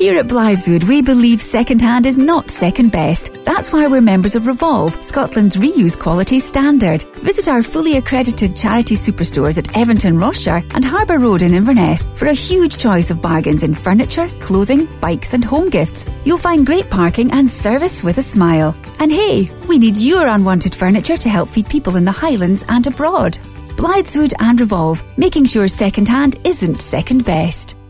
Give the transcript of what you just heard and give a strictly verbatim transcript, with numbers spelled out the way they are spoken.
Here at Blytheswood, we believe second-hand is not second best. That's why we're members of Revolve, Scotland's reuse quality standard. Visit our fully accredited charity superstores at Evanton Rossshire and Harbour Road in Inverness for a huge choice of bargains in furniture, clothing, bikes and home gifts. You'll find great parking and service with a smile. And hey, we need your unwanted furniture to help feed people in the Highlands and abroad. Blytheswood and Revolve, making sure second-hand isn't second best.